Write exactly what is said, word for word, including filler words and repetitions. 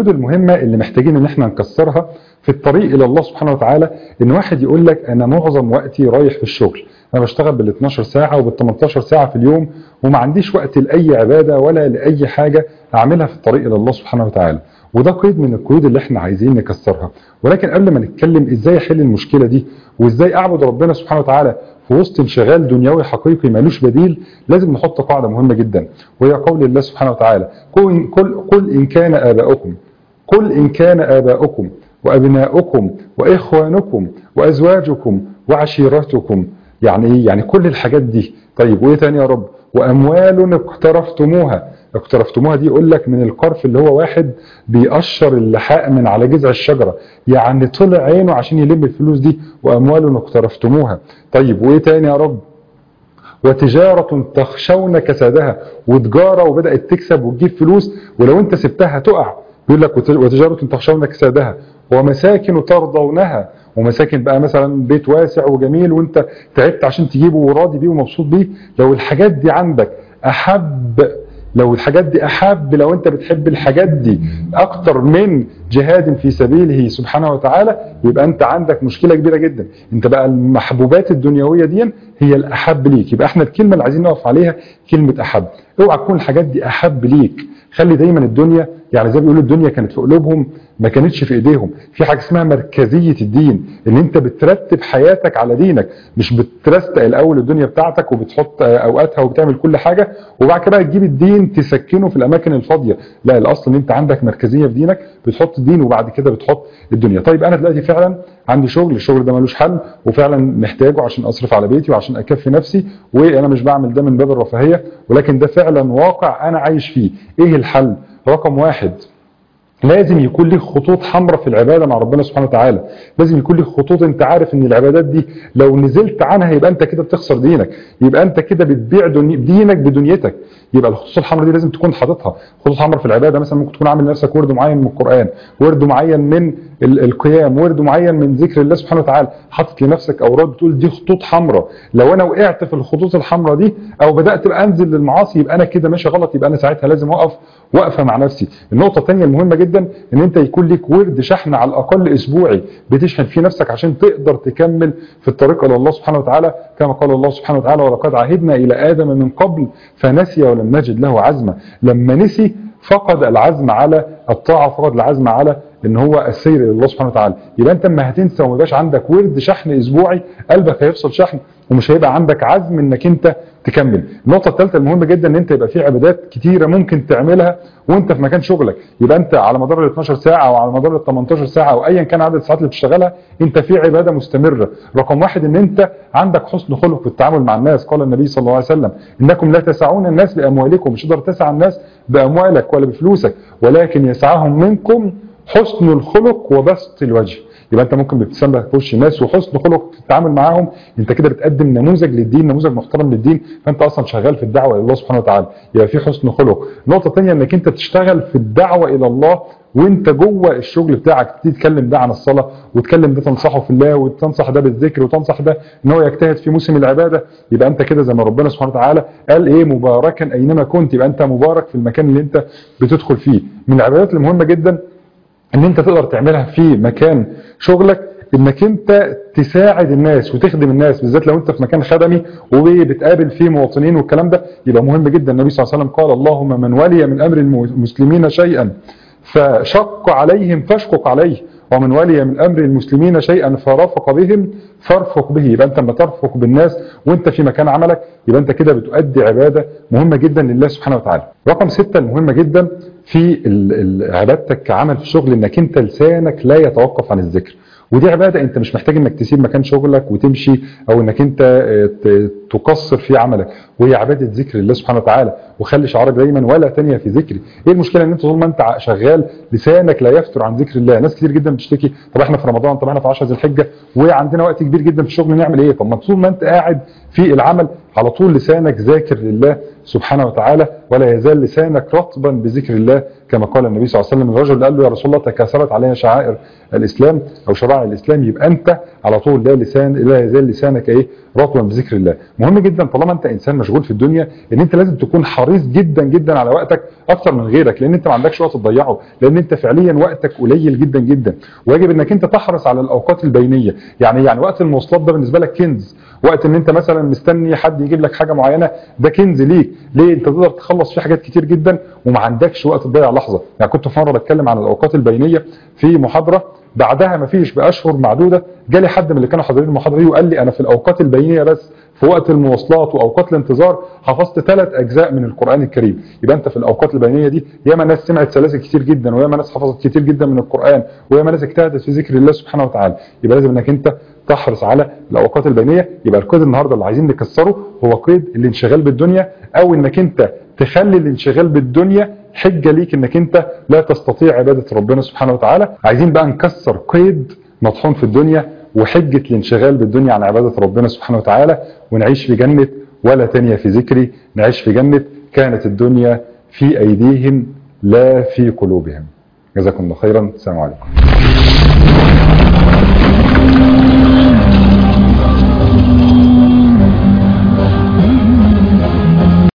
القيود المهمه اللي محتاجين ان احنا نكسرها في الطريق الى الله سبحانه وتعالى، ان واحد يقول لك انا معظم وقتي رايح في الشغل، انا بشتغل بال اتناشر ساعه وبال تمنتاشر ساعه في اليوم وما عنديش وقت لاي عباده ولا لاي حاجه اعملها في الطريق الى الله سبحانه وتعالى. وده قيد من القيود اللي احنا عايزين نكسرها. ولكن قبل ما نتكلم ازاي احل المشكله دي وازاي اعبد ربنا سبحانه وتعالى في وسط انشغال دنيوي حقيقي مالوش بديل، لازم نحط قاعده مهمه جدا، وهي قول الله سبحانه وتعالى: قل, قل, قل ان كان اباؤكم قل ان كان اباؤكم وابناؤكم واخوانكم وازواجكم وعشيرتكم. يعني ايه؟ يعني كل الحاجات دي. طيب وايه تاني يا رب؟ واموال اقترفتموها. اقترفتموها دي يقول لك من القرف اللي هو واحد بيقشر اللحاء من على جذع الشجره، يعني طلع عينه عشان يلم الفلوس دي. واموال اقترفتموها. طيب وايه تاني يا رب؟ وتجاره تخشون كسادها. وتجاره وبدات تكسب وتجيب فلوس ولو انت سبتها تقع. بيقول لك وتجاره تخشون كسادها ومساكن ترضونها. ومساكن بقى مثلا بيت واسع وجميل وانت تعبت عشان تجيبه وراضي بيه ومبسوط بيه. لو الحاجات دي عندك احب لو الحاجات دي احب لو انت بتحب الحاجات دي اكتر من جهاد في سبيله سبحانه وتعالى، يبقى انت عندك مشكله كبيره جدا. انت بقى المحبوبات الدنيويه دي هي الاحب ليك. يبقى احنا الكلمه اللي عايزين نقف عليها كلمه احب. اوعى تكون الحاجات دي احب ليك. خلي دايما الدنيا، يعني زي ما بيقولوا الدنيا كانت في قلوبهم ما كانتش في ايديهم. في حاجه اسمها مركزيه الدين، ان انت بترتب حياتك على دينك، مش بترستق الاول الدنيا بتاعتك وبتحط اوقاتها وبتعمل كل حاجه وبعد كده تجيب الدين تسكنه في الاماكن الفاضيه. لا، الاصل ان انت عندك مركزيه في دينك، بتحط الدين وبعد كده بتحط الدنيا. طيب انا دلوقتي فعلا عندي شغل، الشغل ده ملوش حل وفعلا محتاجه عشان اصرف على بيتي وعشان اكفي نفسي، وانا مش بعمل ده من باب الرفاهيه ولكن ده فعلا واقع انا عايش فيه. ايه الحل؟ رقم واحد، لازم يكون لك خطوط حمراء في العباده مع ربنا سبحانه وتعالى. لازم يكون لك خطوط انت عارف ان العبادات دي لو نزلت عنها يبقى انت كده بتخسر دينك، يبقى انت كده بتبيع دينك بدنيتك. يبقى الخطوط الحمراء دي لازم تكون حاططها. خطوط حمراء في العباده مثلا ممكن تكون عامل لنفسك ورد معين من القران، ورد معين من القيام، ورد معين من ذكر الله سبحانه وتعالى، حاطط لنفسك اوراد بتقول دي خطوط حمراء. لو انا وقعت في الخطوط الحمراء دي او بدات بقى انزل للمعاصي يبقى انا كده ماشي غلط، يبقى انا ساعتها لازم اقف واقفه مع نفسي. النقطه الثانيه المهمه جدا ان انت يكون لك ورد شحن على الاقل اسبوعي بتشحن فيه نفسك عشان تقدر تكمل في الطريق الى الله سبحانه وتعالى، كما قال الله سبحانه وتعالى: ولقد عهدنا الى ادم من قبل فنسي ولم نجد له عزما. لما نسي فقد العزم على الطاعه، فقد العزم على ان هو السير الى الله سبحانه وتعالى. يبقى انت اما هتنسى وما يبقاش عندك ورد شحن اسبوعي قلبك هيفصل شحن ومش هيبقى عندك عزم انك انت تكمل. النقطه الثالثه المهمه جدا ان انت يبقى في عبادات كتيره ممكن تعملها وانت في مكان شغلك. يبقى انت على مدار ال اتناشر ساعه او على مدار ال تمنتاشر ساعه او ايا كان عدد الساعات اللي بتشتغلها انت في عباده مستمره. رقم واحد ان انت عندك حسن خلق في التعامل مع الناس. قال النبي صلى الله عليه وسلم: انكم لا تسعون الناس باموالكم. مش تقدر تسعى الناس باموالك ولا بفلوسك، ولكن يسعهم منكم حسن الخلق وبسط الوجه. يبقى انت ممكن بتسمى في وش الناس وحسن خلق في التعامل معاهم، انت كده بتقدم نموذج للدين، نموذج محترم للدين، فانت اصلا شغال في الدعوه الى الله سبحانه وتعالى. يبقى في حسن خلق. النقطه الثانيه انك انت تشتغل في الدعوه الى الله وانت جوه الشغل بتاعك، تبتدي تتكلم ده عن الصلاه وتكلم ده تنصحه في الله وتنصح ده بالذكر وتنصح ده ان هو يجتهد في موسم العباده. يبقى انت كده زي ما ربنا سبحانه وتعالى قال ايه: مباركا اينما كنت. يبقى انت مبارك في المكان اللي انت بتدخل فيه. من العبادات المهمه جدا ان انت تقدر تعملها في مكان شغلك انك انت تساعد الناس وتخدم الناس، بالذات لو انت في مكان خدمي وبتقابل فيه مواطنين والكلام ده يبقى مهم جدا. النبي صلى الله عليه وسلم قال: اللهم من ولي من امر المسلمين شيئا فشق عليهم فاشقق عليه، ومن ولي من امر المسلمين شيئا فرفق بهم فارفق به. يبقى انت لما ترفق بالناس وانت في مكان عملك يبقى انت كده بتؤدي عباده مهمه جدا لله سبحانه وتعالى. رقم ستة المهمه جدا في عبادتك كعمل في الشغل انك انت لسانك لا يتوقف عن الذكر. ودي عباده انت مش محتاج انك تسيب مكان شغلك وتمشي او انك انت تقصر في عملك، وهي عباده ذكر الله سبحانه وتعالى. وخلي شعارك دايما: ولا تانية في ذكري. ايه المشكله ان انت طول ما انت شغال لسانك لا يفتر عن ذكر الله؟ ناس كتير جدا بتشتكي: طب احنا في رمضان، طب احنا في عشرة ذي الحجه وعندنا وقت كبير جدا في الشغل، نعمل ايه؟ طب ما طول ما انت قاعد في العمل على طول لسانك ذاكر لله سبحانه وتعالى، ولا يزال لسانك رطبا بذكر الله، كما قال النبي صلى الله عليه وسلم: الرجل قال له: يا رسول الله تكاثرت علينا شعائر الاسلام او شرائع الاسلام. يبقى انت على طول لا لسان لا يزال لسانك ايه؟ رطبا بذكر الله. مهم جدا طالما انت انسان مشغول في الدنيا ان انت لازم تكون حريص جدا جدا على وقتك اكتر من غيرك، لان انت ما عندكش وقت تضيعه، لان انت فعليا وقتك قليل جدا جدا. ويجب انك انت تحرص على الاوقات البينيه، يعني يعني وقت المواصلات ده بالنسبه لك كنز، وقت ان انت مثلا مستني حد يجيب لك حاجه معينه ده كنز ليك. ليه؟ انت تقدر تخلص فيه حاجات كتير جدا وما عندكش وقت تضيع لحظه. يعني كنت في مره بتكلم عن الاوقات البينيه في محاضره، بعدها ما فيش باشهر معدوده جالي حد من اللي كانوا حاضرين المحاضره دي وقال لي انا في الاوقات البينيه بس في وقت المواصلات واوقات الانتظار حفظت ثلاث اجزاء من القران الكريم. يبقى انت في الاوقات البينيه دي ياما ناس سمعت سلاسل كتير جدا، وياما ناس حفظت كتير جدا من القران، وياما ناس اجتهدت في ذكر الله سبحانه وتعالى. يبقى لازم انك انت تحرص على الاوقات البينيه. يبقى القيد النهارده اللي عايزين نكسره هو قيد الانشغال بالدنيا، او انك انت تخلي الانشغال بالدنيا حجه ليك انك انت لا تستطيع عباده ربنا سبحانه وتعالى. عايزين بقى نكسر قيد مطحون في الدنيا وحجه الانشغال بالدنيا عن عباده ربنا سبحانه وتعالى، ونعيش في جنه ولا تانية في ذكري، نعيش في جنه كانت الدنيا في ايديهم لا في قلوبهم. جزاكم الله خيرا. السلام عليكم.